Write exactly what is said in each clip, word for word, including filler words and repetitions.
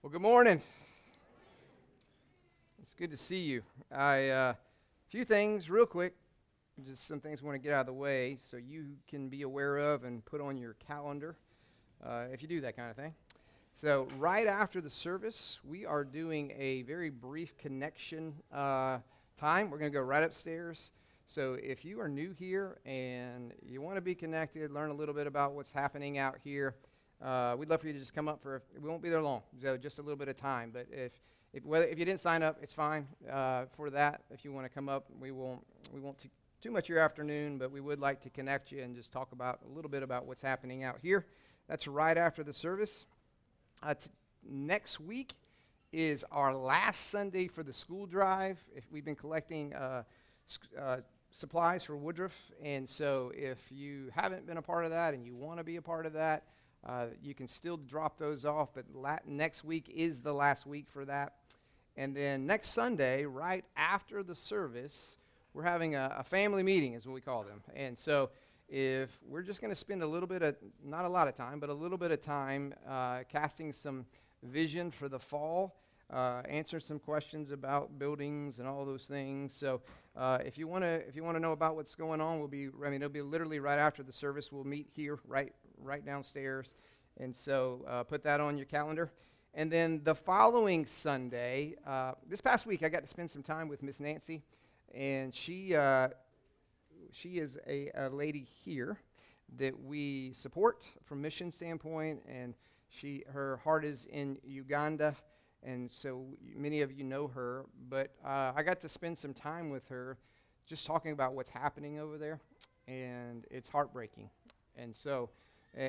Well, good morning. It's good to see you. I, uh, a few things real quick, just some things I want to get out of the way so you can be aware of and put on your calendar uh, if you do that kind of thing. So right after the service, we are doing a very brief connection uh, time. We're going to go right upstairs. So if you are new here and you want to be connected, learn a little bit about what's happening out here, Uh, we'd love for you to just come up for, we won't be there long, so just a little bit of time. But if if whether if you didn't sign up, it's fine uh, for that. If you want to come up, we won't we won't take too much of your afternoon, but we would like to connect you and just talk about a little bit about what's happening out here. That's right after the service. Uh, t- next week is our last Sunday for the school drive. If we've been collecting uh, sc- uh, supplies for Woodruff, and so if you haven't been a part of that and you want to be a part of that, Uh, you can still drop those off, but la- next week is the last week for that. And then next Sunday, right after the service, we're having a, a family meeting, is what we call them. And so if we're just going to spend a little bit of, not a lot of time, but a little bit of time uh, casting some vision for the fall, uh, answering some questions about buildings and all those things. So uh, if you want to if you want to know about what's going on, we'll be, I mean, it'll be literally right after the service. We'll meet here right right downstairs, and so uh, put that on your calendar. And then the following Sunday, uh, this past week, I got to spend some time with Miss Nancy, and she uh, she is a, a lady here that we support from mission standpoint, and she her heart is in Uganda, and so many of you know her. But uh, I got to spend some time with her, just talking about what's happening over there, and it's heartbreaking. And so, Uh,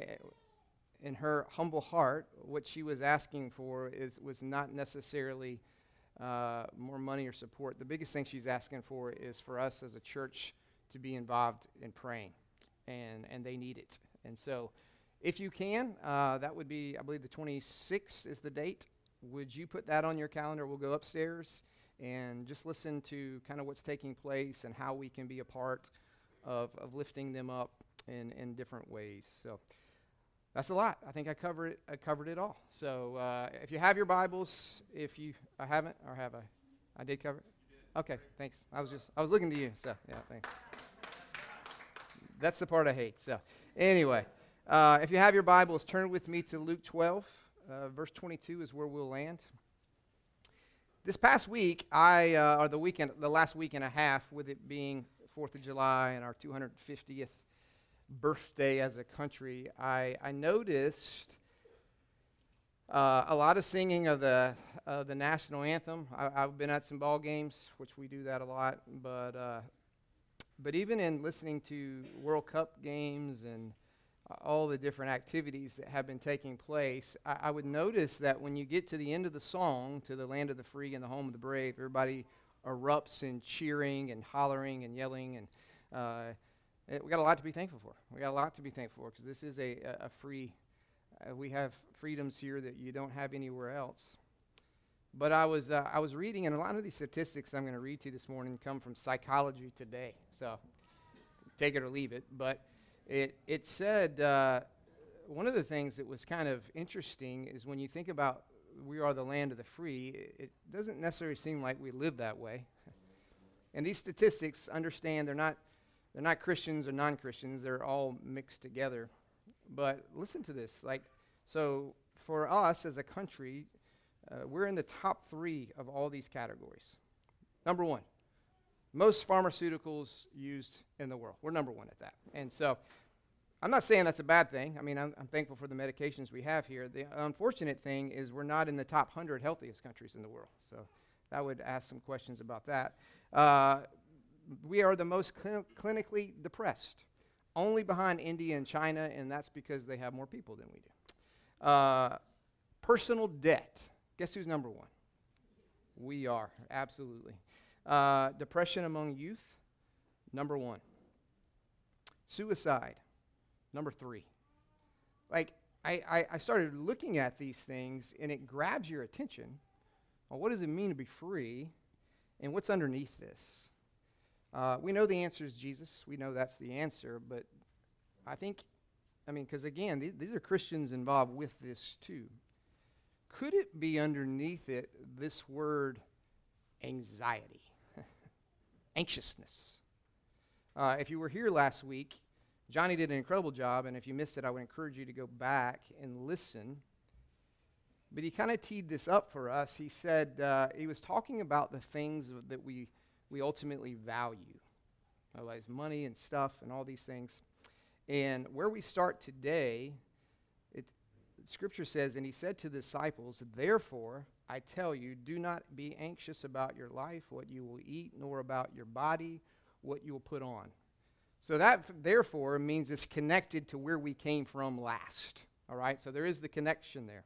in her humble heart, what she was asking for is was not necessarily uh, more money or support. The biggest thing she's asking for is for us as a church to be involved in praying, and, and they need it. And so if you can, uh, that would be, I believe the twenty-sixth is the date. Would you put that on your calendar? We'll go upstairs and just listen to kind of what's taking place and how we can be a part of, of lifting them up in, in different ways. So that's a lot. I think I covered it. I covered it all. So uh, if you have your Bibles, if you I haven't or have I, I did cover it. Okay, thanks. I was just I was looking to you. So yeah, thanks. That's the part I hate. So anyway, uh, if you have your Bibles, turn with me to Luke twelve, uh, verse twenty-two is where we'll land. This past week, I uh, or the weekend, the last week and a half, with it being Fourth of July and our two hundred fiftieth birthday as a country, I, I noticed uh, a lot of singing of the uh, the national anthem. I, I've been at some ball games, which we do that a lot, but uh, but even in listening to World Cup games and uh, all the different activities that have been taking place, I, I would notice that when you get to the end of the song, to the land of the free and the home of the brave, everybody erupts in cheering and hollering and yelling, and uh, we got a lot to be thankful for. We got a lot to be thankful for, because this is a, a, a free, uh, we have freedoms here that you don't have anywhere else. But I was uh, I was reading, and a lot of these statistics I'm going to read to you this morning come from Psychology Today. So take it or leave it. But it, it said, uh, one of the things that was kind of interesting is when you think about we are the land of the free, it, it doesn't necessarily seem like we live that way. And these statistics, understand, they're not They're not Christians or non-Christians. They're all mixed together. But listen to this. Like, so for us as a country, uh, we're in the top three of all these categories. Number one, most pharmaceuticals used in the world. We're number one at that. And so I'm not saying that's a bad thing. I mean, I'm, I'm thankful for the medications we have here. The unfortunate thing is we're not in the top one hundred healthiest countries in the world. So that would ask some questions about that. Uh, We are the most cl- clinically depressed, only behind India and China, and that's because they have more people than we do. Uh, personal debt. Guess who's number one? We are, absolutely. Uh, depression among youth, number one. Suicide, number three. Like, I, I, I started looking at these things, and it grabs your attention. Well, what does it mean to be free, and what's underneath this? Uh, we know the answer is Jesus. We know that's the answer, but I think, I mean, because again, th- these are Christians involved with this too. could it be underneath it this word anxiety, anxiousness? Uh, if you were here last week, Johnny did an incredible job, and if you missed it, I would encourage you to go back and listen. But he kind of teed this up for us. He said, uh, he was talking about the things that we, we ultimately value, otherwise money and stuff and all these things. And where we start today, it, Scripture says, and he said to the disciples, therefore, I tell you, do not be anxious about your life, what you will eat, nor about your body, what you will put on. So that, therefore, means it's connected to where we came from last. All right? So there is the connection there.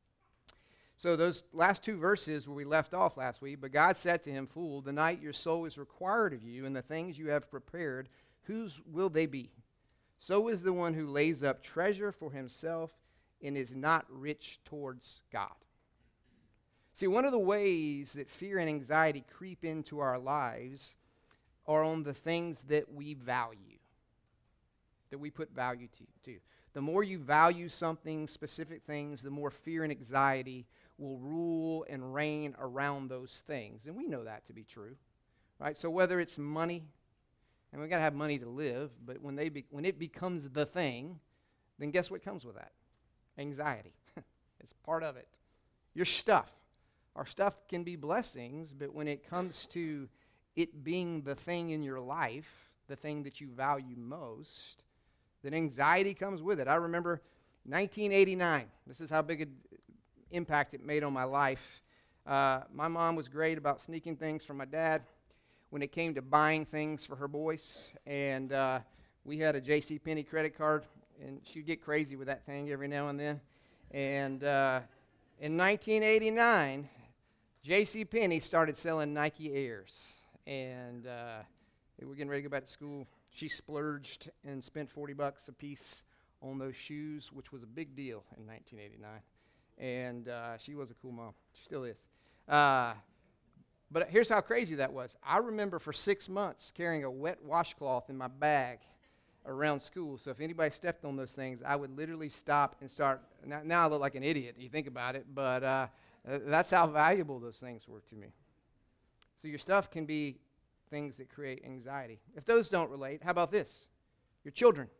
So those last two verses where we left off last week, but God said to him, fool, the night your soul is required of you, and the things you have prepared, whose will they be? So is the one who lays up treasure for himself and is not rich towards God. See, one of the ways that fear and anxiety creep into our lives are on the things that we value, that we put value to. to. The more you value something, specific things, the more fear and anxiety will rule and reign around those things. And we know that to be true, right? So whether it's money, and we've got to have money to live, but when they be, when it becomes the thing, then guess what comes with that? Anxiety. It's part of it. Your stuff. Our stuff can be blessings, but when it comes to it being the thing in your life, the thing that you value most, then anxiety comes with it. I remember nineteen eighty-nine. This is how big an impact it made on my life. Uh, my mom was great about sneaking things from my dad when it came to buying things for her boys. And uh, we had a J C Penney credit card, and she'd get crazy with that thing every now and then. And uh, in nineteen eighty-nine, J C Penney started selling Nike Airs. And uh, they were getting ready to go back to school. She splurged and spent forty bucks a piece on those shoes, which was a big deal in nineteen eighty-nine. And uh, she was a cool mom. She still is. Uh, but here's how crazy that was. I remember for six months carrying a wet washcloth in my bag around school. So if anybody stepped on those things, I would literally stop and start. Now, now I look like an idiot. You think about it. But uh, that's how valuable those things were to me. So your stuff can be things that create anxiety. If those don't relate, how about this? Your children.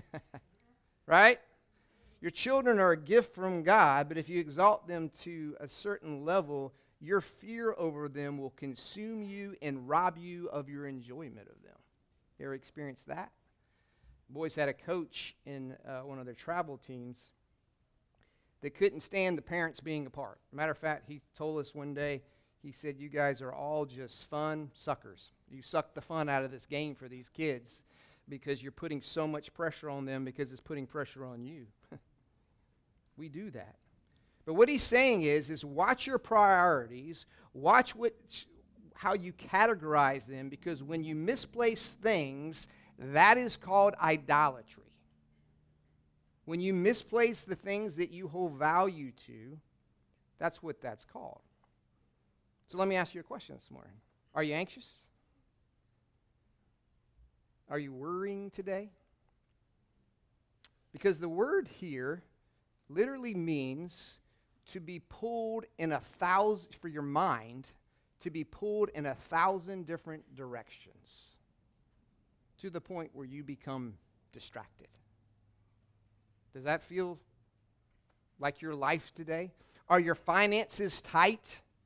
Right? Your children are a gift from God, but if you exalt them to a certain level, your fear over them will consume you and rob you of your enjoyment of them. You ever experienced that? Boys had a coach in uh, one of their travel teams that couldn't stand the parents being apart. Matter of fact, he told us one day, he said, you guys are all just fun suckers. You suck the fun out of this game for these kids because you're putting so much pressure on them because it's putting pressure on you. We do that. But what he's saying is, is watch your priorities, watch what, how you categorize them, because when you misplace things, that is called idolatry. When you misplace the things that you hold value to, that's what that's called. So let me ask you a question this morning. Are you anxious? Are you worrying today? Because the word here literally means to be pulled in a thousand, for your mind, to be pulled in a thousand different directions to the point where you become distracted. Does that feel like your life today? Are your finances tight?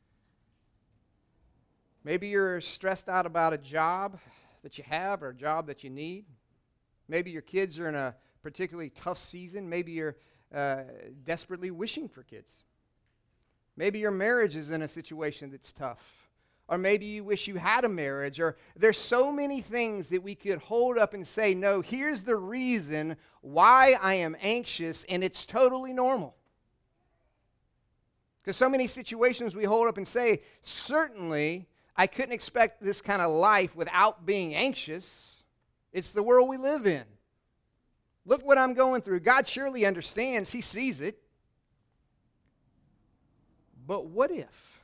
Maybe you're stressed out about a job that you have or a job that you need. Maybe your kids are in a particularly tough season. Maybe you're uh, desperately wishing for kids. Maybe your marriage is in a situation that's tough. Or maybe you wish you had a marriage. Or there's so many things that we could hold up and say, no, here's the reason why I am anxious, and it's totally normal. Because so many situations we hold up and say, certainly, I couldn't expect this kind of life without being anxious. It's the world we live in. Look what I'm going through. God surely understands. He sees it. But what if?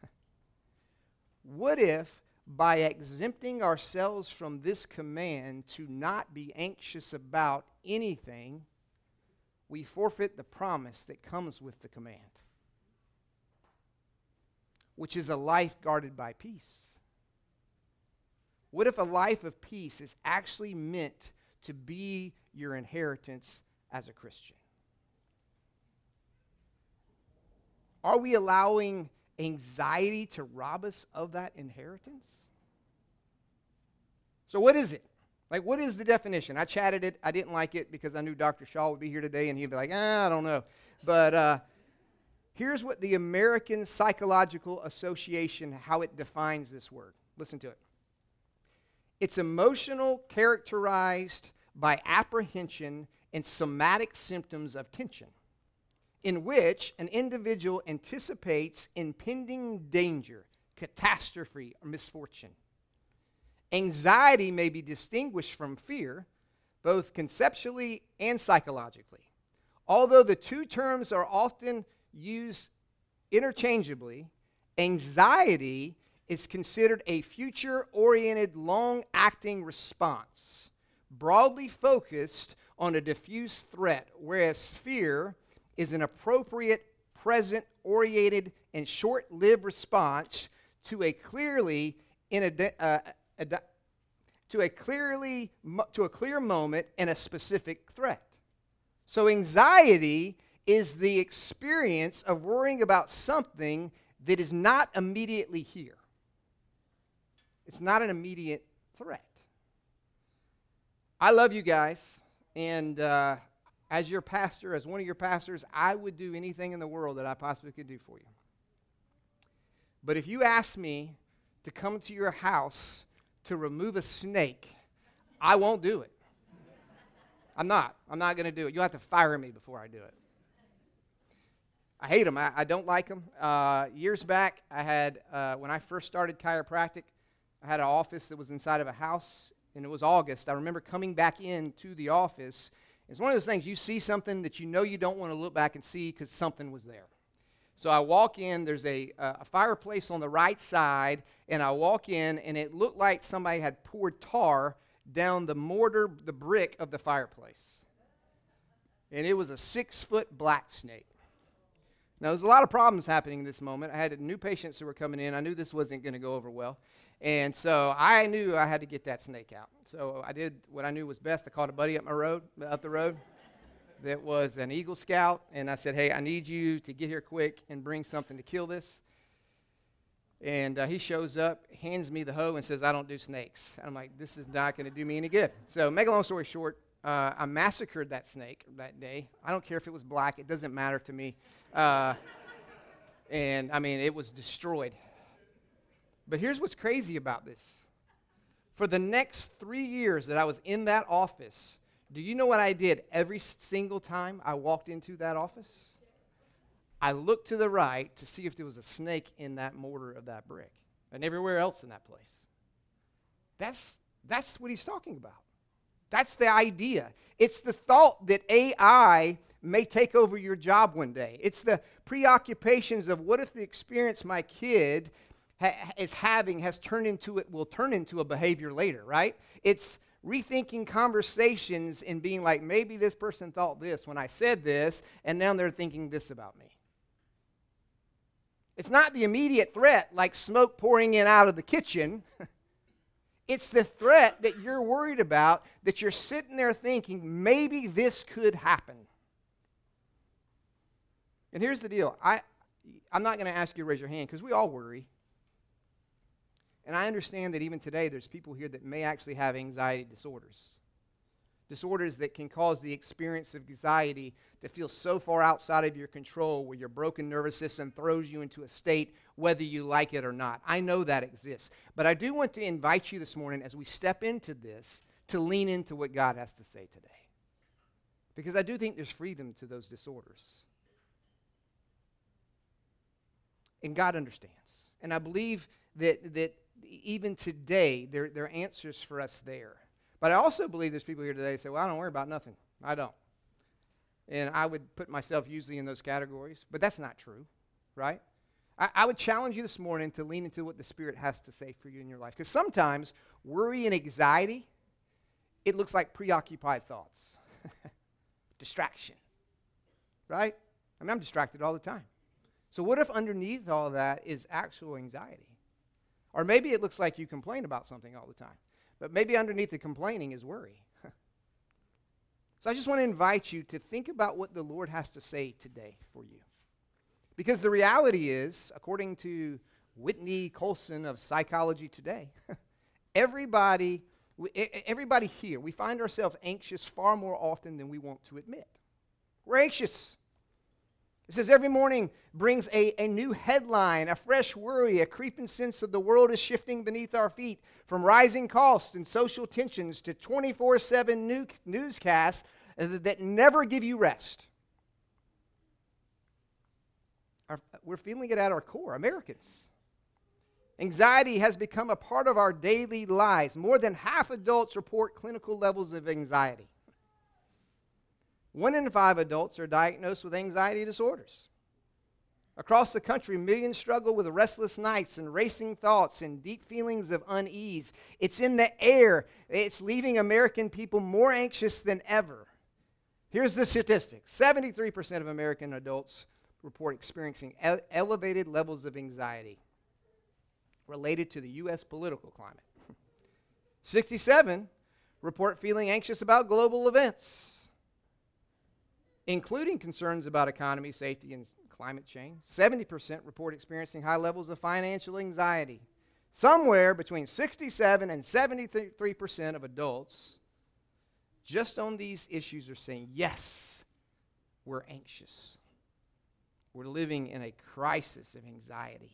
What if by exempting ourselves from this command to not be anxious about anything, we forfeit the promise that comes with the command? which is a life guarded by peace? What if a life of peace is actually meant to be your inheritance as a Christian? Are we allowing anxiety to rob us of that inheritance? So what is it? Like, what is the definition? I chatted it. I didn't like it because I knew Doctor Shaw would be here today, and he'd be like, ah, I don't know. But uh, here's what the American Psychological Association, how it defines this word. Listen to it. It's emotional characterized by apprehension and somatic symptoms of tension, in which an individual anticipates impending danger, catastrophe, or misfortune. Anxiety may be distinguished from fear, both conceptually and psychologically. Although the two terms are often used interchangeably, anxiety is considered a future-oriented, long-acting response, broadly focused on a diffuse threat, whereas fear is an appropriate, present-oriented, and short-lived response to a clearly in a, uh, a, to a clearly to a clear moment and a specific threat. So anxiety is the experience of worrying about something that is not immediately here. It's not an immediate threat. I love you guys, and uh, as your pastor, as one of your pastors, I would do anything in the world that I possibly could do for you. But if you ask me to come to your house to remove a snake, I won't do it. I'm not. I'm not going to do it. You'll have to fire me before I do it. I hate them. I, I don't like them. Uh, years back, I had, uh, when I first started chiropractic, I had an office that was inside of a house, and it was August. I remember coming back into the office. It's one of those things, you see something that you know you don't want to look back and see because something was there. So I walk in, there's a, uh, a fireplace on the right side, and I walk in, and it looked like somebody had poured tar down the mortar, the brick of the fireplace. And it was a six-foot black snake. Now, there's a lot of problems happening in this moment. I had new patients who were coming in. I knew this wasn't going to go over well. And so I knew I had to get that snake out. So I did what I knew was best. I called a buddy up my road, up the road that was an Eagle Scout. And I said, hey, I need you to get here quick and bring something to kill this. And uh, he shows up, hands me the hoe, and says, I don't do snakes. And I'm like, this is not going to do me any good. So make a long story short, uh, I massacred that snake that day. I don't care if it was black. It doesn't matter to me. Uh, and, I mean, it was destroyed. But here's what's crazy about this. For the next three years that I was in that office, do you know what I did every single time I walked into that office? I looked to the right to see if there was a snake in that mortar of that brick and everywhere else in that place. That's, that's what he's talking about. That's the idea. It's the thought that A I may take over your job one day. It's the preoccupations of what if the experience my kid ha- is having has turned into it will turn into a behavior later, right? It's rethinking conversations and being like, maybe this person thought this when I said this, and now they're thinking this about me. It's not the immediate threat like smoke pouring in out of the kitchen. It's the threat that you're worried about, that you're sitting there thinking, maybe this could happen. And here's the deal. I, I'm not going to ask you to raise your hand because we all worry. And I understand that even today there's people here that may actually have anxiety disorders. Disorders that can cause the experience of anxiety to feel so far outside of your control where your broken nervous system throws you into a state whether you like it or not. I know that exists. But I do want to invite you this morning as we step into this to lean into what God has to say today. Because I do think there's freedom to those disorders. And God understands. And I believe that that even today, there, there are answers for us there. But I also believe there's people here today who say, well, I don't worry about nothing. I don't. And I would put myself usually in those categories. But that's not true, right? I, I would challenge you this morning to lean into what the Spirit has to say for you in your life. Because sometimes worry and anxiety, it looks like preoccupied thoughts. Distraction, right? I mean, I'm distracted all the time. So what if underneath all that is actual anxiety? Or maybe it looks like you complain about something all the time, but maybe underneath the complaining is worry. So I just want to invite you to think about what the Lord has to say today for you. Because the reality is, according to Whitney Colson of Psychology Today, everybody, everybody here, we find ourselves anxious far more often than we want to admit. We're anxious. It says every morning brings a, a new headline, a fresh worry, a creeping sense of the world is shifting beneath our feet, from rising costs and social tensions to twenty-four seven new, newscasts that never give you rest. Our, we're feeling it at our core, Americans. Anxiety has become a part of our daily lives. More than half adults report clinical levels of anxiety. One in five adults are diagnosed with anxiety disorders. Across the country, millions struggle with restless nights and racing thoughts and deep feelings of unease. It's in the air. It's leaving American people more anxious than ever. Here's the statistic. seventy-three percent of American adults report experiencing ele- elevated levels of anxiety related to the U S political climate. sixty-seven report feeling anxious about global events, including concerns about economy, safety, and climate change. seventy percent report experiencing high levels of financial anxiety. Somewhere between sixty-seven and seventy-three percent of adults just on these issues are saying, yes, we're anxious. We're living in a crisis of anxiety.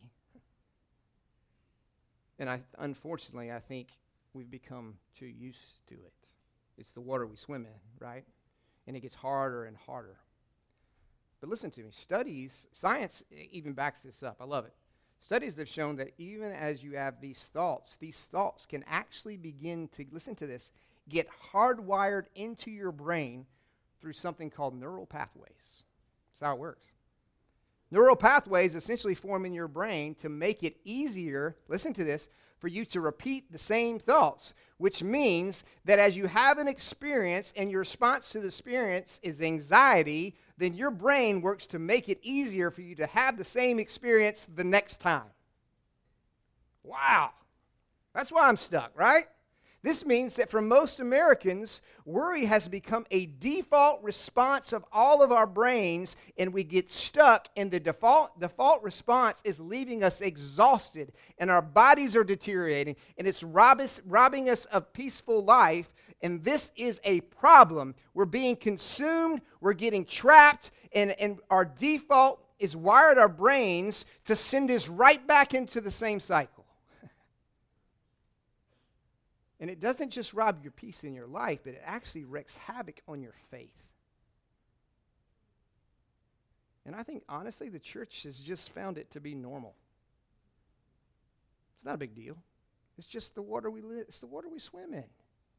And I, unfortunately, I think we've become too used to it. It's the water we swim in, right? And it gets harder and harder. But listen to me. Studies, science even backs this up. I love it. Studies have shown that even as you have these thoughts, these thoughts can actually begin to, listen to this, get hardwired into your brain through something called neural pathways. That's how it works. Neural pathways essentially form in your brain to make it easier, listen to this, for you to repeat the same thoughts, which means that as you have an experience and your response to the experience is anxiety, then your brain works to make it easier for you to have the same experience the next time. Wow. That's why I'm stuck, right? This means that for most Americans, worry has become a default response of all of our brains, and we get stuck, and the default, default response is leaving us exhausted, and our bodies are deteriorating, and it's rob us, robbing us of peaceful life, and this is a problem. We're being consumed, we're getting trapped, and, and our default is wired our brains to send us right back into the same cycle. And it doesn't just rob your peace in your life, but it actually wreaks havoc on your faith. And I think, honestly, the church has just found it to be normal. It's not a big deal. It's just the water we live, it's the water we swim in.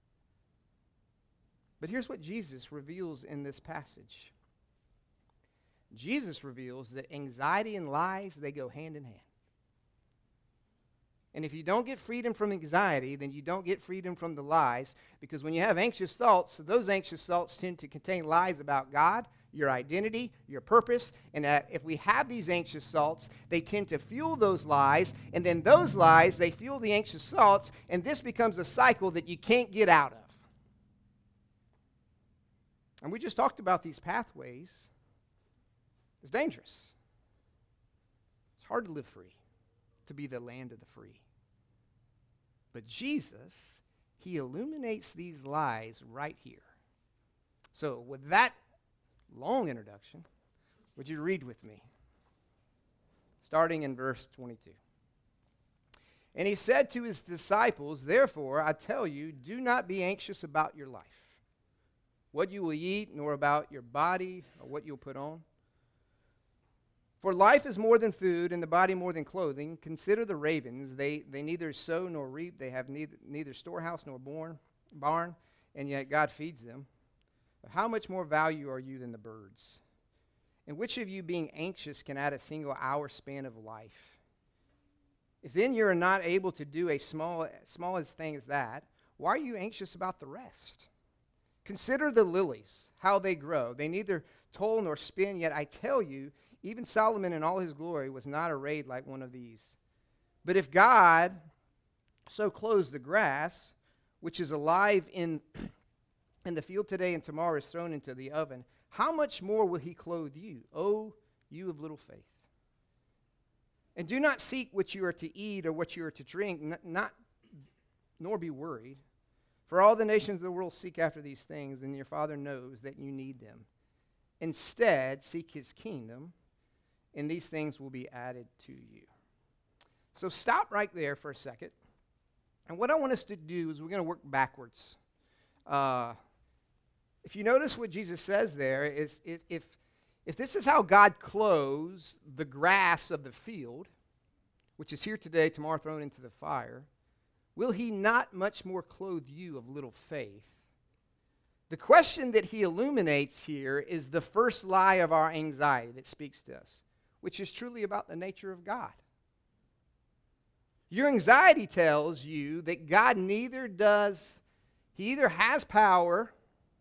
But here's what Jesus reveals in this passage. Jesus reveals that anxiety and lies, they go hand in hand. And if you don't get freedom from anxiety, then you don't get freedom from the lies, because when you have anxious thoughts, those anxious thoughts tend to contain lies about God, your identity, your purpose, and uh, if we have these anxious thoughts, they tend to fuel those lies, and then those lies, they fuel the anxious thoughts, and this becomes a cycle that you can't get out of. And we just talked about these pathways. It's dangerous. It's hard to live free, to be the land of the free. But Jesus, he illuminates these lies right here. So with that long introduction, would you read with me? Starting in verse twenty-two. And he said to his disciples, therefore, I tell you, do not be anxious about your life, what you will eat, nor about your body, or what you'll put on. For life is more than food, and the body more than clothing. Consider the ravens. They, they neither sow nor reap. They have neither, neither storehouse nor born, barn, and yet God feeds them. But how much more value are you than the birds? And which of you, being anxious, can add a single hour span of life? If then you are not able to do a small, smallest thing as that, why are you anxious about the rest? Consider the lilies, how they grow. They neither toil nor spin, yet I tell you, Even Solomon in all his glory was not arrayed like one of these. But if God so clothes the grass, which is alive in, in the field today and tomorrow is thrown into the oven, how much more will he clothe you, O you of little faith? And do not seek what you are to eat or what you are to drink, n- not, nor be worried. For all the nations of the world seek after these things, and your Father knows that you need them. Instead, seek his kingdom, and these things will be added to you. So stop right there for a second. And what I want us to do is we're going to work backwards. Uh, if you notice what Jesus says there is if, if, if this is how God clothes the grass of the field, which is here today, tomorrow thrown into the fire, will he not much more clothe you of little faith? The question that he illuminates here is the first lie of our anxiety that speaks to us, which is truly about the nature of God. Your anxiety tells you that God neither does, he either has power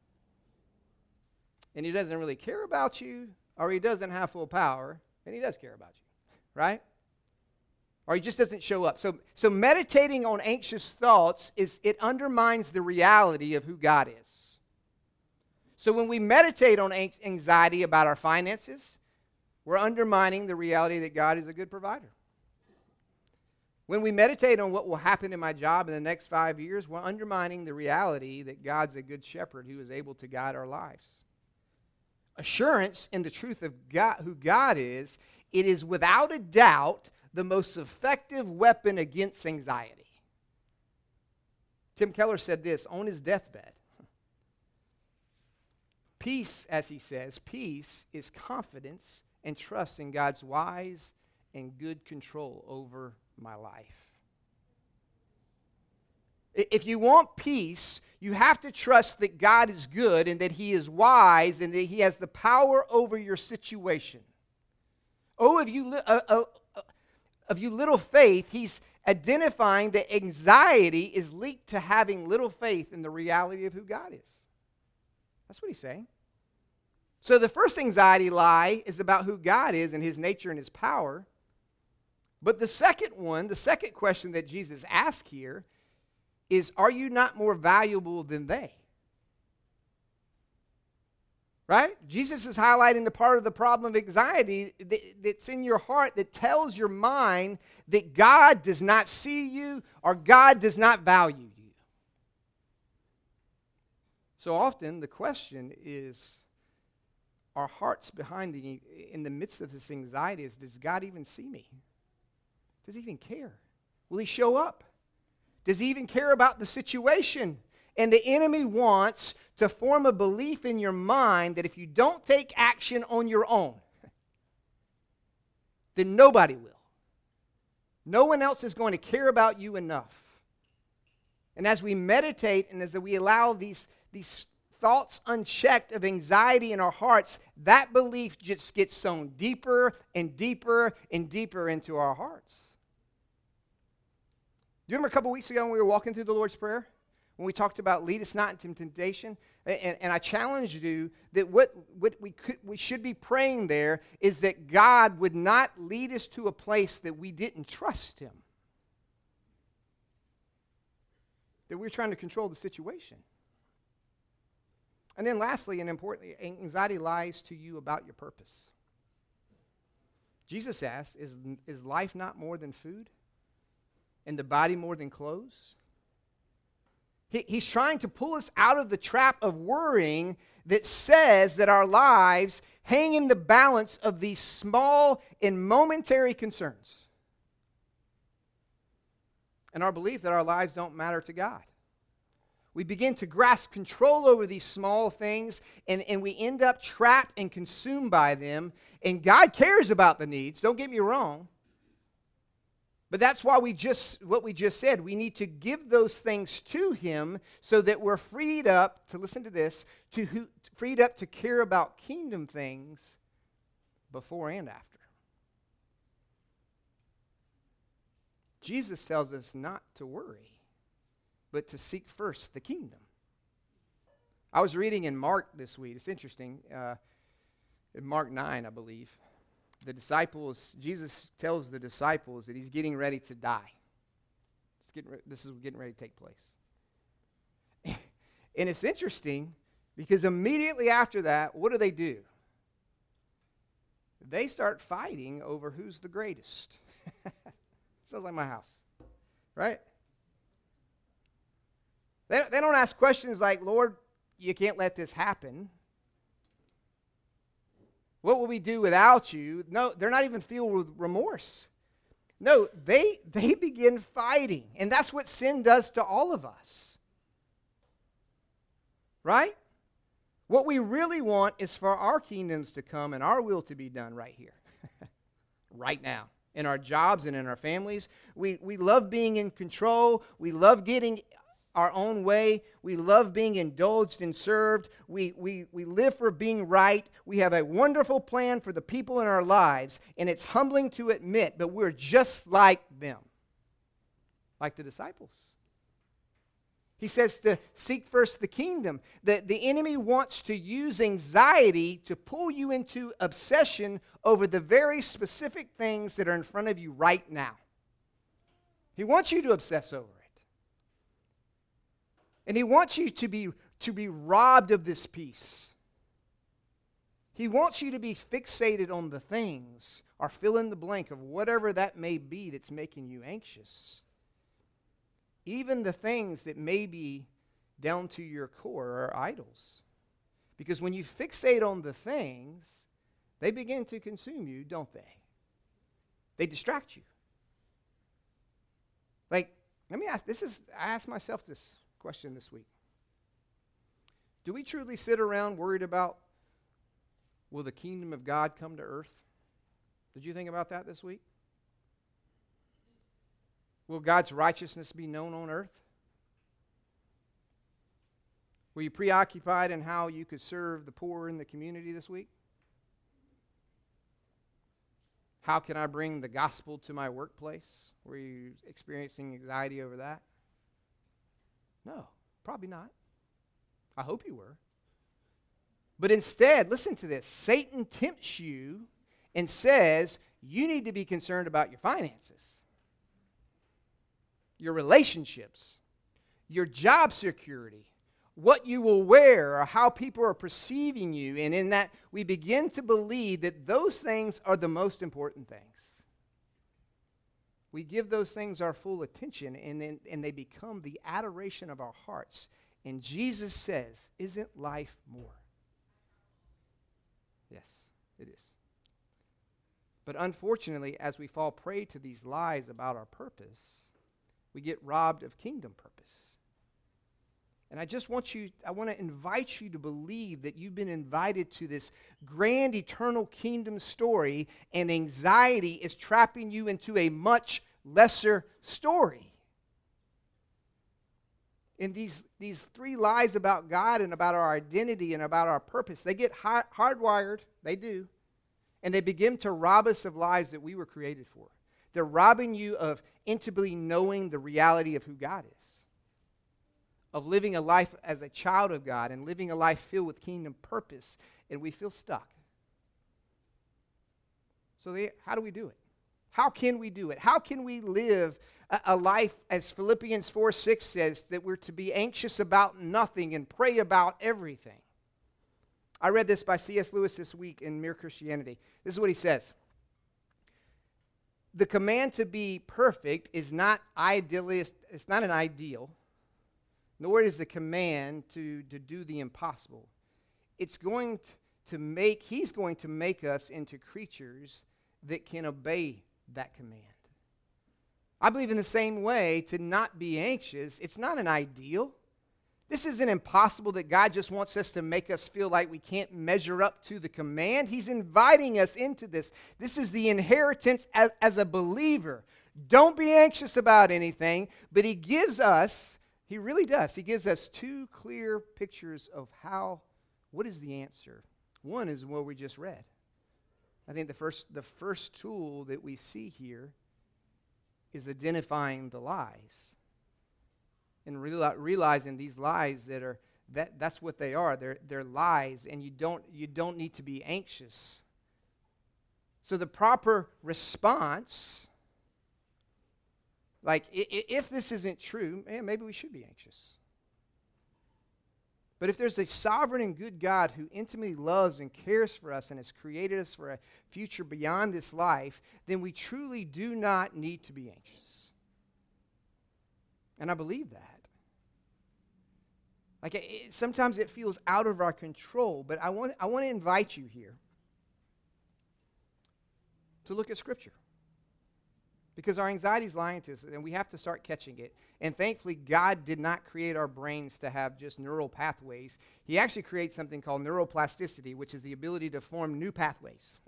and he doesn't really care about you, or he doesn't have full power and he does care about you, right? Or he just doesn't show up. So, so meditating on anxious thoughts, is it undermines the reality of who God is. So when we meditate on anxiety about our finances, we're undermining the reality that God is a good provider. When we meditate on what will happen in my job in the next five years, we're undermining the reality that God's a good shepherd who is able to guide our lives. Assurance in the truth of God, who God is, it is without a doubt the most effective weapon against anxiety. Tim Keller said this on his deathbed. Peace, as he says, peace is confidence and trust in God's wise and good control over my life. If you want peace, you have to trust that God is good and that he is wise and that he has the power over your situation. Oh, if you li- uh, uh, uh, of you little faith, he's identifying that anxiety is linked to having little faith in the reality of who God is. That's what he's saying. So the first anxiety lie is about who God is and his nature and his power. But the second one, the second question that Jesus asked here is, are you not more valuable than they? Right? Jesus is highlighting the part of the problem of anxiety that, that's in your heart that tells your mind that God does not see you or God does not value you. So often the question is, our hearts behind the, in the midst of this anxiety is, does God even see me? Does he even care? Will he show up? Does he even care about the situation? And the enemy wants to form a belief in your mind that if you don't take action on your own, then nobody will. No one else is going to care about you enough. And as we meditate and as we allow these, these thoughts unchecked of anxiety in our hearts, that belief just gets sown deeper and deeper and deeper into our hearts. Do you remember a couple weeks ago when we were walking through the Lord's Prayer? When we talked about lead us not into temptation? And, and I challenged you that what, what we, could, we should be praying there is that God would not lead us to a place that we didn't trust him. That we're trying to control the situation. And then lastly, and importantly, anxiety lies to you about your purpose. Jesus asks, is, is life not more than food? And the body more than clothes? He, he's trying to pull us out of the trap of worrying that says that our lives hang in the balance of these small and momentary concerns. And our belief that our lives don't matter to God. We begin to grasp control over these small things, and, and we end up trapped and consumed by them. And God cares about the needs, don't get me wrong. But that's why we just, what we just said, we need to give those things to him so that we're freed up, to listen to this, to who, freed up to care about kingdom things before and after. Jesus tells us not to worry, but to seek first the kingdom. I was reading in Mark this week. It's interesting. Uh, in Mark nine, I believe. the disciples, Jesus tells the disciples that he's getting ready to die. It's getting re- this is getting ready to take place. And it's interesting because immediately after that, what do they do? They start fighting over who's the greatest. Sounds like my house, right? They, they don't ask questions like, Lord, you can't let this happen. What will we do without you? No, they're not even filled with remorse. No, they, they begin fighting. And that's what sin does to all of us. Right? What we really want is for our kingdoms to come and our will to be done right here. Right now. In our jobs and in our families. We, we love being in control. We love getting our own way. We love being indulged and served. We, we, we live for being right. We have a wonderful plan for the people in our lives, and it's humbling to admit, but we're just like them, like the disciples. He says to seek first the kingdom. That the enemy wants to use anxiety to pull you into obsession over the very specific things that are in front of you right now. He wants you to obsess over it. And he wants you to be, to be robbed of this peace. He wants you to be fixated on the things, or fill in the blank of whatever that may be that's making you anxious. Even the things that may be down to your core are idols. Because when you fixate on the things, they begin to consume you, don't they? They distract you. Like, let me ask, this is, I asked myself this question this week. Do we truly sit around worried about, will the kingdom of God come to earth? Did you think about that this week? Will God's righteousness be known on earth? Were you preoccupied in how you could serve the poor in the community this week? How can I bring the gospel to my workplace? Were you experiencing anxiety over that? No, probably not. I hope you were. But instead, listen to this. Satan tempts you and says, you need to be concerned about your finances, your relationships, your job security, what you will wear, or how people are perceiving you. And in that, we begin to believe that those things are the most important things. We give those things our full attention, and then and they become the adoration of our hearts. And Jesus says, isn't life more? Yes, it is. But unfortunately, as we fall prey to these lies about our purpose, we get robbed of kingdom purpose. And I just want you, I want to invite you to believe that you've been invited to this grand eternal kingdom story, and anxiety is trapping you into a much lesser story. And these, these three lies about God and about our identity and about our purpose, they get hard, hardwired, they do, and they begin to rob us of lives that we were created for. They're robbing you of intimately knowing the reality of who God is, of living a life as a child of God and living a life filled with kingdom purpose, and we feel stuck. So they, how do we do it? How can we do it? How can we live a, a life, as Philippians four six says, that we're to be anxious about nothing and pray about everything? I read this by C S Lewis this week in Mere Christianity. This is what he says. The command to be perfect is not idealist, it's not an ideal, nor is the command to, to do the impossible. It's going to make, he's going to make us into creatures that can obey that command. I believe in the same way, to not be anxious, it's not an ideal. This isn't impossible that God just wants us to make us feel like we can't measure up to the command. He's inviting us into this. This is the inheritance as, as a believer. Don't be anxious about anything, but he gives us, he really does, he gives us two clear pictures of how, what is the answer? One is what we just read. I think the first, the first tool that we see here is identifying the lies. And reali- realizing these lies that are, that, that's what they are. They're, they're lies, and you don't, you don't need to be anxious So the proper response, like i- i- if this isn't true, man, maybe we should be anxious. But if there's a sovereign and good God who intimately loves and cares for us and has created us for a future beyond this life, then we truly do not need to be anxious. And I believe that. Like it, sometimes it feels out of our control, but I want, I want to invite you here to look at Scripture. Because our anxiety is lying to us, and we have to start catching it. And thankfully, God did not create our brains to have just neural pathways. He actually creates something called neuroplasticity, which is the ability to form new pathways.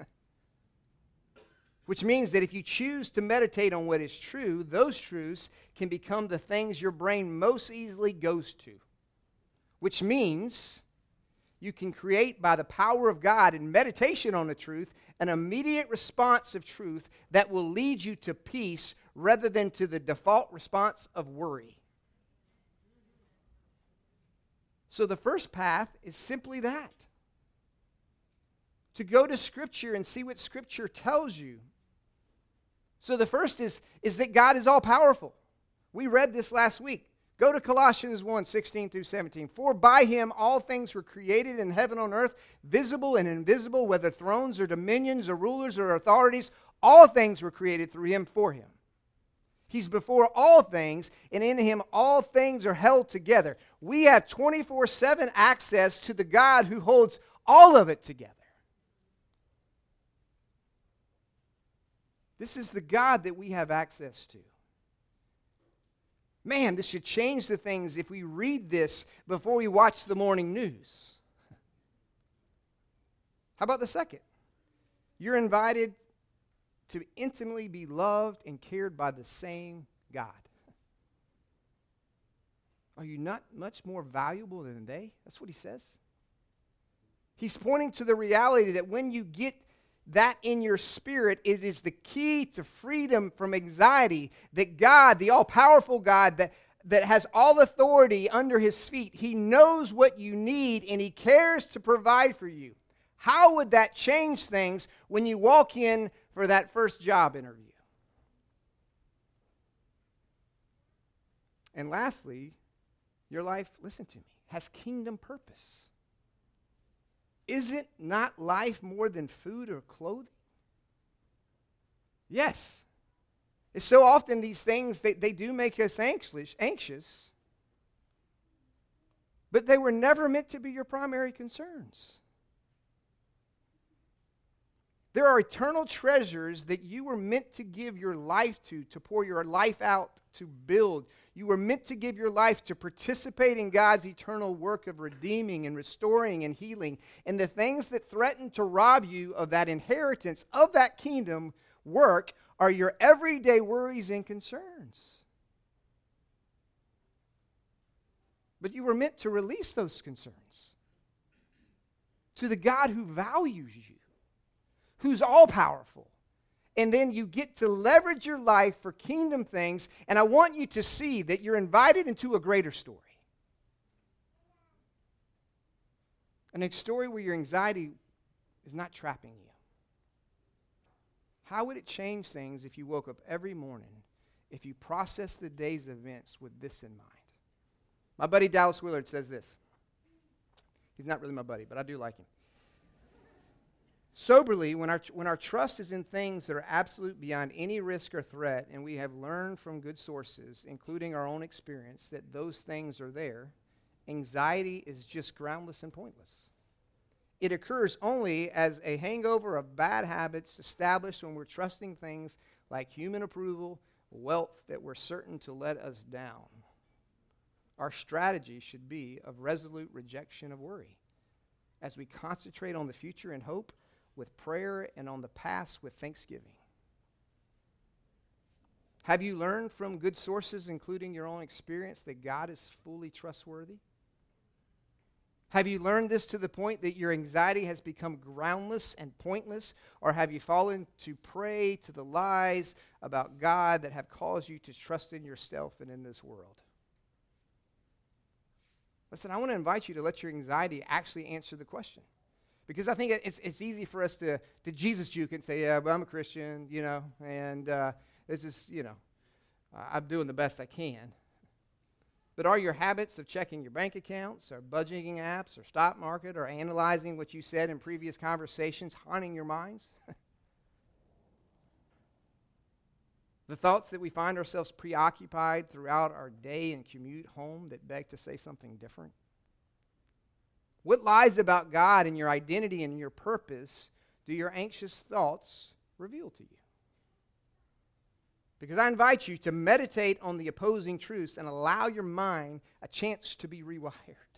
Which means that if you choose to meditate on what is true, those truths can become the things your brain most easily goes to. Which means you can create, by the power of God and meditation on the truth, an immediate response of truth that will lead you to peace rather than to the default response of worry. So the first path is simply that. To go to Scripture and see what Scripture tells you. So the first is, is that God is all-powerful. We read this last week. Go to Colossians one, sixteen through seventeen. For by him all things were created in heaven and on earth, visible and invisible, whether thrones or dominions or rulers or authorities, all things were created through him for him. He's before all things, and in him all things are held together. We have twenty-four seven access to the God who holds all of it together. This is the God that we have access to. Man, this should change the things if we read this before we watch the morning news. How about the second? You're invited to intimately be loved and cared by the same God. Are you not much more valuable than they? That's what he says. He's pointing to the reality that when you get that in your spirit, it is the key to freedom from anxiety, that God, the all-powerful God that, that has all authority under his feet, he knows what you need and he cares to provide for you. How would that change things when you walk in for that first job interview? And lastly, your life, listen to me, has kingdom purpose. Is it not life more than food or clothing? Yes. It's so often these things, they, they do make us anxious, anxious, but they were never meant to be your primary concerns. There are eternal treasures that you were meant to give your life to, to pour your life out, to build. You were meant to give your life to participate in God's eternal work of redeeming and restoring and healing. And the things that threaten to rob you of that inheritance of that kingdom work are your everyday worries and concerns. But you were meant to release those concerns to the God who values you, who's all-powerful. And then you get to leverage your life for kingdom things, and I want you to see that you're invited into a greater story. And a story where your anxiety is not trapping you. How would it change things if you woke up every morning, if you process the day's events with this in mind? My buddy Dallas Willard says this. He's not really my buddy, but I do like him. Soberly, when our, when our trust is in things that are absolute beyond any risk or threat, and we have learned from good sources, including our own experience, that those things are there, anxiety is just groundless and pointless. It occurs only as a hangover of bad habits established when we're trusting things like human approval, wealth that we're certain to let us down. Our strategy should be of resolute rejection of worry as we concentrate on the future in hope, with prayer, and on the past with thanksgiving. Have you learned from good sources, including your own experience, that God is fully trustworthy? Have you learned this to the point that your anxiety has become groundless and pointless? Or have you fallen to prey to the lies about God that have caused you to trust in yourself and in this world? Listen, I want to invite you to let your anxiety actually answer the question. Because I think it's it's easy for us to, to Jesus juke and say, yeah, but I'm a Christian, you know, and uh, this is, you know, I'm doing the best I can. But are your habits of checking your bank accounts or budgeting apps or stock market or analyzing what you said in previous conversations haunting your minds? The thoughts that we find ourselves preoccupied throughout our day and commute home that beg to say something different? What lies about God and your identity and your purpose do your anxious thoughts reveal to you? Because I invite you to meditate on the opposing truths and allow your mind a chance to be rewired.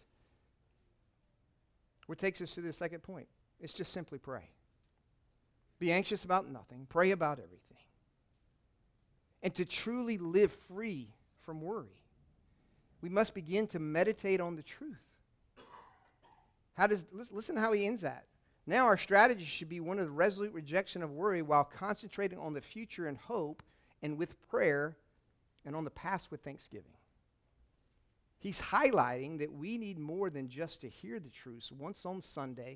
Which takes us to the second point. It's just simply pray. Be anxious about nothing. Pray about everything. And to truly live free from worry, we must begin to meditate on the truth. How does listen how he ends that. Now our strategy should be one of the resolute rejection of worry while concentrating on the future in hope and with prayer and on the past with thanksgiving. He's highlighting that we need more than just to hear the truths once on Sunday,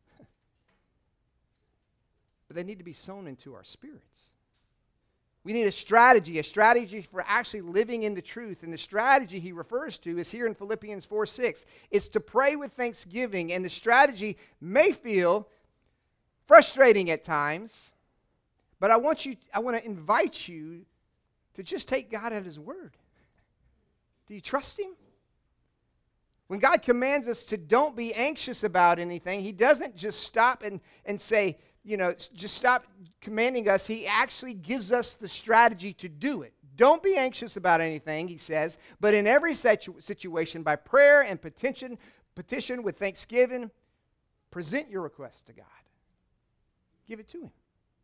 but they need to be sown into our spirits. We need a strategy, a strategy for actually living in the truth. And the strategy he refers to is here in Philippians four six. It's to pray with thanksgiving. And the strategy may feel frustrating at times, but I want you, I want to invite you to just take God at his word. Do you trust him? When God commands us to don't be anxious about anything, he doesn't just stop and, and say, you know, just stop commanding us. He actually gives us the strategy to do it. Don't be anxious about anything, he says, but in every situ- situation, by prayer and petition, petition with thanksgiving, present your request to God. Give it to him.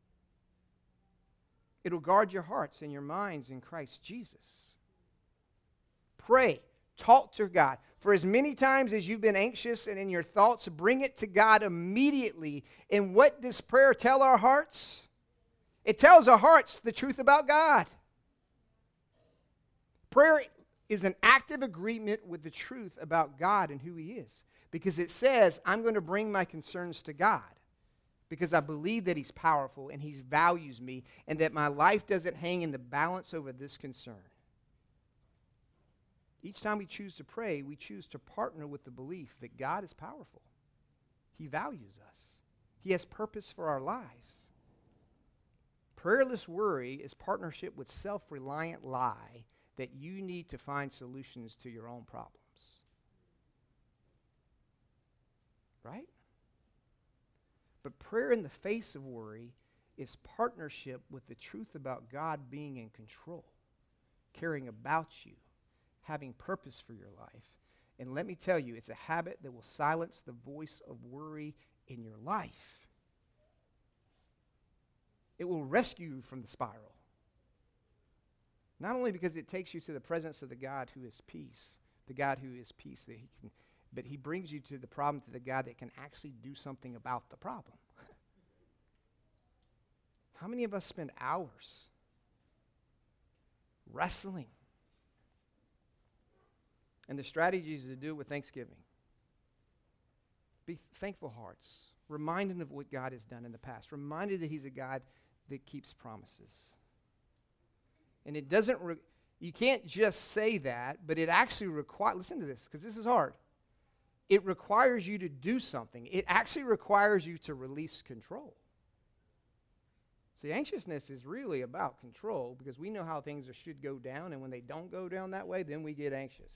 It'll guard your hearts and your minds in Christ Jesus. Pray. Talk to God. For as many times as you've been anxious and in your thoughts, bring it to God immediately. And what does prayer tell our hearts? It tells our hearts the truth about God. Prayer is an active agreement with the truth about God and who he is. Because it says, I'm going to bring my concerns to God. Because I believe that he's powerful and he values me and that my life doesn't hang in the balance over this concern. Each time we choose to pray, we choose to partner with the belief that God is powerful. He values us. He has purpose for our lives. Prayerless worry is partnership with self-reliant lie that you need to find solutions to your own problems. Right? But prayer in the face of worry is partnership with the truth about God being in control, caring about you, having purpose for your life. And let me tell you, it's a habit that will silence the voice of worry in your life. It will rescue you from the spiral. Not only because it takes you to the presence of the God who is peace, the God who is peace, that he can, but he brings you to the problem, to the God that can actually do something about the problem. How many of us spend hours wrestling? And the strategy is to do it with thanksgiving. Be thankful hearts. Reminded of what God has done in the past. Reminded that he's a God that keeps promises. And it doesn't, re- you can't just say that, but it actually requires, listen to this, because this is hard. It requires you to do something. It actually requires you to release control. See, anxiousness is really about control because we know how things are, should go down, and when they don't go down that way, then we get anxious.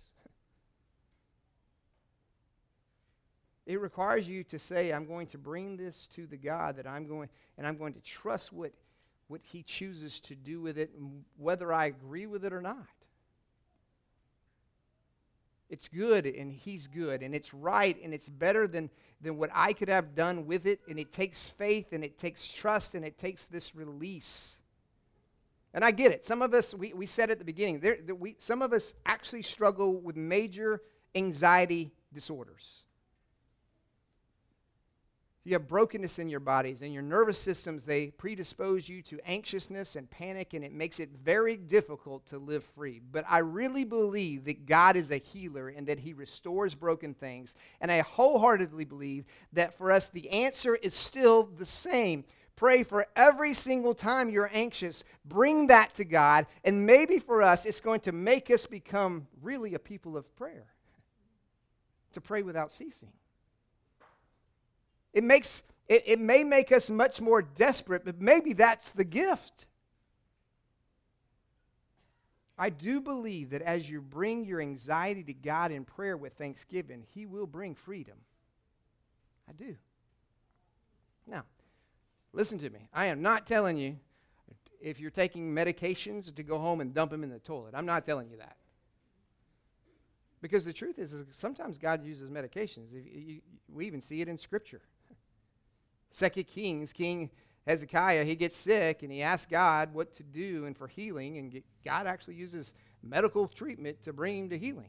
It requires you to say, I'm going to bring this to the God that I'm going, and I'm going to trust what, what he chooses to do with it, whether I agree with it or not. It's good, and he's good, and it's right, and it's better than, than what I could have done with it, and it takes faith, and it takes trust, and it takes this release. And I get it. Some of us, we, we said at the beginning, there, that we, some of us actually struggle with major anxiety disorders. You have brokenness in your bodies, and your nervous systems, they predispose you to anxiousness and panic, and it makes it very difficult to live free. But I really believe that God is a healer and that he restores broken things. And I wholeheartedly believe that for us, the answer is still the same. Pray for every single time you're anxious. Bring that to God, and maybe for us, it's going to make us become really a people of prayer, to pray without ceasing. It makes it, it may make us much more desperate, but maybe that's the gift. I do believe that as you bring your anxiety to God in prayer with thanksgiving, he will bring freedom. I do. Now, listen to me. I am not telling you if you're taking medications to go home and dump them in the toilet. I'm not telling you that. Because the truth is, is sometimes God uses medications. If you, we even see it in Scripture. Second Kings, King Hezekiah, he gets sick and he asks God what to do and for healing, and get, God actually uses medical treatment to bring him to healing.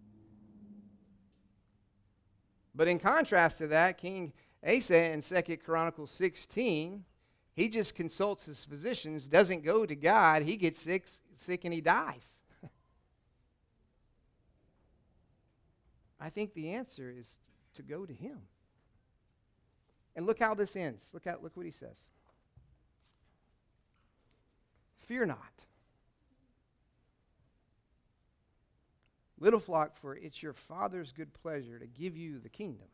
But in contrast to that, King Asa in Second Chronicles sixteen, he just consults his physicians, doesn't go to God, he gets sick, sick and he dies. I think the answer is to go to him. And look how this ends. Look out, look what he says. Fear not. Little flock, for it's your Father's good pleasure to give you the kingdom.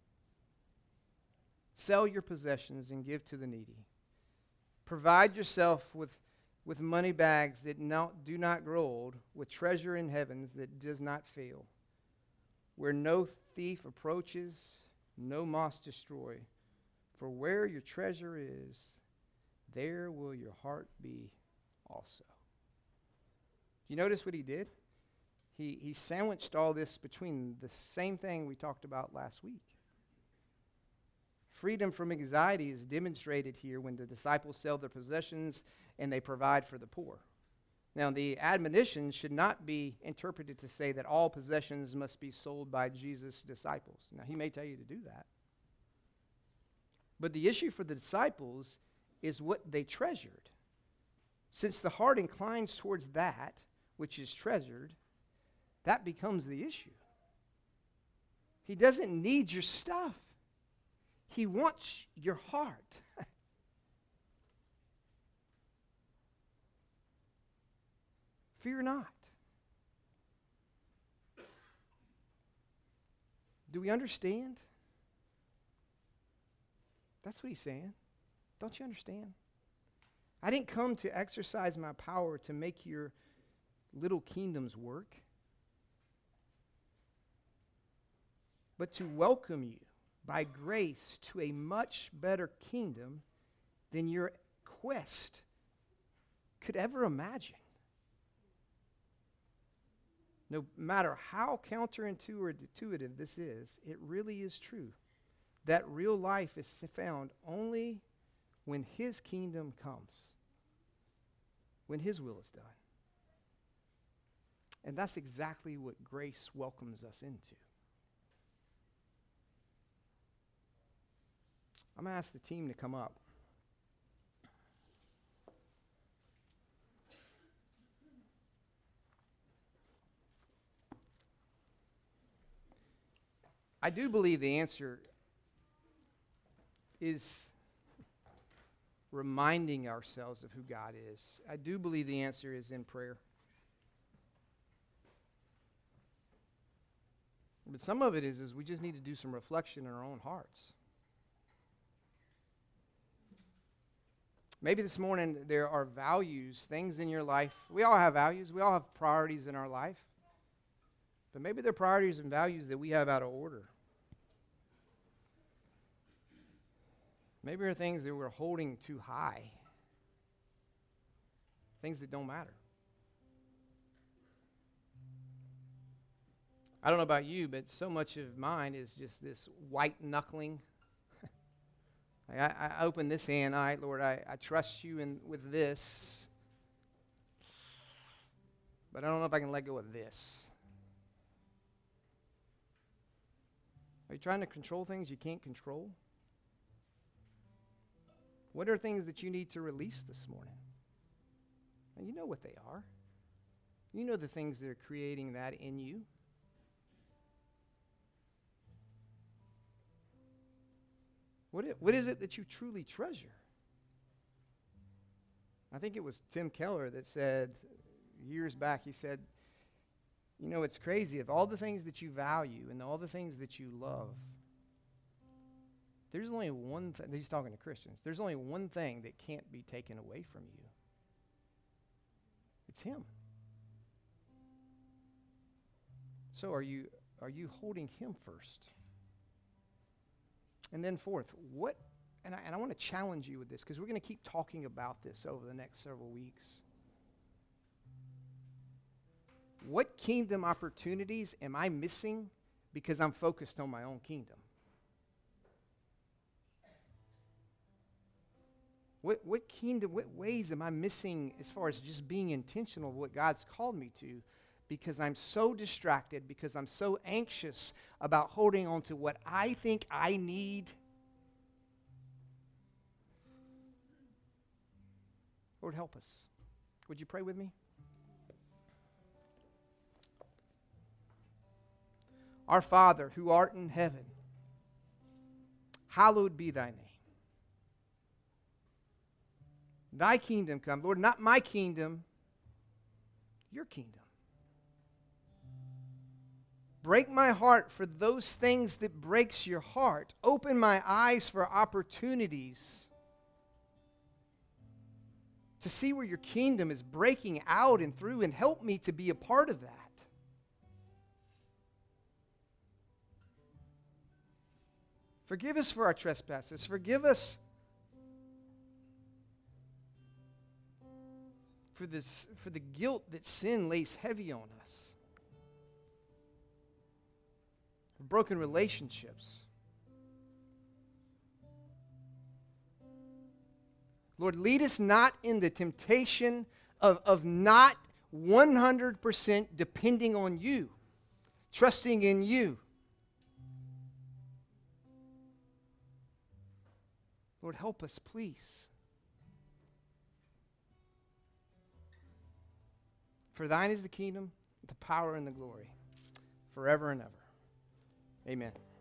Sell your possessions and give to the needy. Provide yourself with, with money bags that no, do not grow old, with treasure in heavens that does not fail, where no thief approaches, no moth destroy. For where your treasure is, there will your heart be also. You notice what he did? He, he sandwiched all this between the same thing we talked about last week. Freedom from anxiety is demonstrated here when the disciples sell their possessions and they provide for the poor. Now, the admonition should not be interpreted to say that all possessions must be sold by Jesus' disciples. Now, he may tell you to do that. But the issue for the disciples is what they treasured. Since the heart inclines towards that which is treasured, that becomes the issue. He doesn't need your stuff. He wants your heart. Fear not. Do we understand? That's what he's saying. Don't you understand? I didn't come to exercise my power to make your little kingdoms work, but to welcome you by grace to a much better kingdom than your quest could ever imagine. No matter how counterintuitive this is, it really is true that real life is found only when his kingdom comes, when his will is done. And that's exactly what grace welcomes us into. I'm going to ask the team to come up. I do believe the answer is reminding ourselves of who God is. I do believe the answer is in prayer. But some of it is, is we just need to do some reflection in our own hearts. Maybe this morning there are values, things in your life. We all have values. We all have priorities in our life. But maybe they're priorities and values that we have out of order. Maybe there are things that we're holding too high. Things that don't matter. I don't know about you, but so much of mine is just this white knuckling. I, I open this hand, all right, Lord, I, I trust you in with this. But I don't know if I can let go of this. Are you trying to control things you can't control? What are things that you need to release this morning? And you know what they are. You know the things that are creating that in you. What is, what is it that you truly treasure? I think it was Tim Keller that said, years back, he said, you know, it's crazy. Of all the things that you value and all the things that you love, there's only one thing, he's talking to Christians, there's only one thing that can't be taken away from you. It's Him. So are you, are you holding Him first? And then fourth, what, and I, and I want to challenge you with this because we're going to keep talking about this over the next several weeks. What kingdom opportunities am I missing because I'm focused on my own kingdom? What, what kingdom, what ways am I missing as far as just being intentional of what God's called me to because I'm so distracted, because I'm so anxious about holding on to what I think I need? Lord, help us. Would you pray with me? Our Father, who art in heaven, hallowed be thy name. Thy kingdom come. Lord, not my kingdom, your kingdom. Break my heart for those things that breaks your heart. Open my eyes for opportunities to see where your kingdom is breaking out and through, and help me to be a part of that. Forgive us for our trespasses. Forgive us for this, for the guilt that sin lays heavy on us. For broken relationships. Lord, lead us not in the temptation of, of not one hundred percent depending on you, trusting in you. Lord, help us, please. For thine is the kingdom, the power, and the glory, forever and ever. Amen.